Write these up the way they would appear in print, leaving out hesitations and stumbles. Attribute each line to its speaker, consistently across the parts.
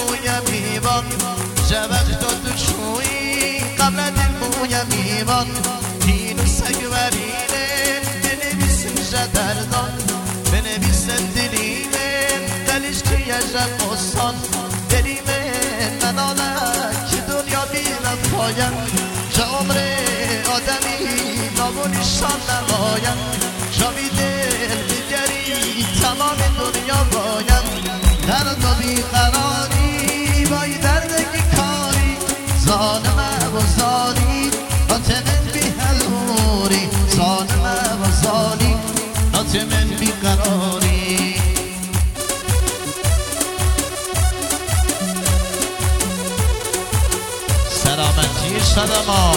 Speaker 1: بویم ایوان جوک تو چوی قبل دل بویم ایوان اینو سگورینه بنویسم جدردان بنویسم دلیمه دلش که یجد قصان دلیمه من آنک دنیا بیرم پایم جا عمر آدمی نامونیشان نمایم جاوی دل بگری تمام دنیا بایم درد و بیقراری بای دردگی کاری ظالمه و ظالی آتمن بی حلوری ظالمه و ظالی آتمن بیقراری سلامتی صدما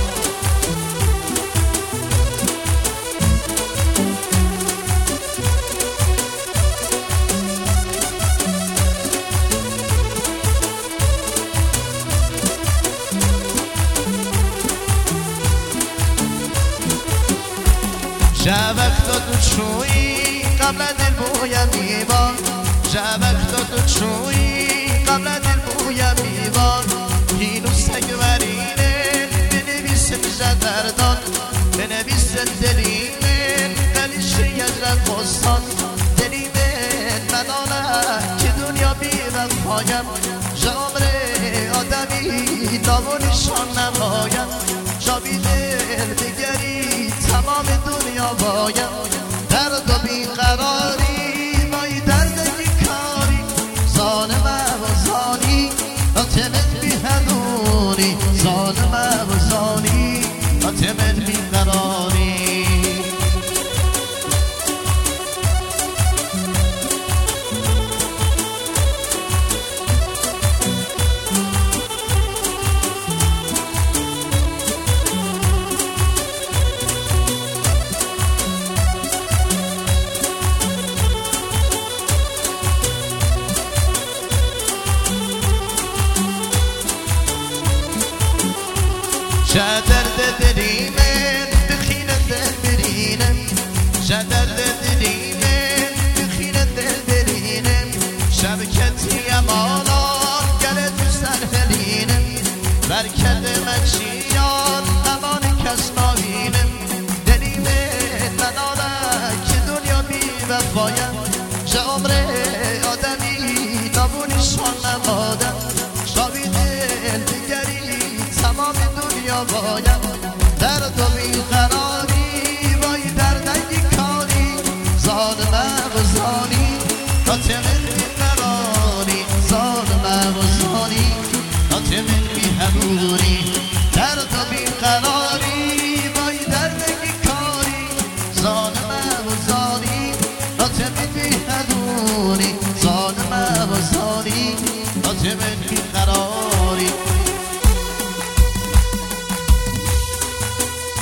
Speaker 1: جوک تو چوی قبل دل بویم ایوان جوک تو چوی قبل دل بویم ایوان اینو سگورینه بنویسم جدردان بنویسم دلیمه قلیش یجرد قصان دلیمه من آنم که دنیا بیرم پایم جامر آدمی داونشان نمایم جاوی دل بگری تمام دنیا بایم درد و بیقراری بای دردگی کاری ظالمه و ظالی آتمن بی حلوری ظالمه و ظالی آتمن بیقراری جدرد دلیمه بخینه دل برینه جدرد دلیمه بخینه دل برینه شبکتی امانا گله تو سرهلینه برکت مچیان امان کس ناوینه دلیمه نداره که دنیا بی وفایم چه عمر آدمی نابونیشان نمادم شاوی دل بگری تمام دنیا بایم درد و بیقراری وای دردگی کاری ظالمه و ظالی آتمن بیقراری ظالمه و ظالی آتمن بی حلوری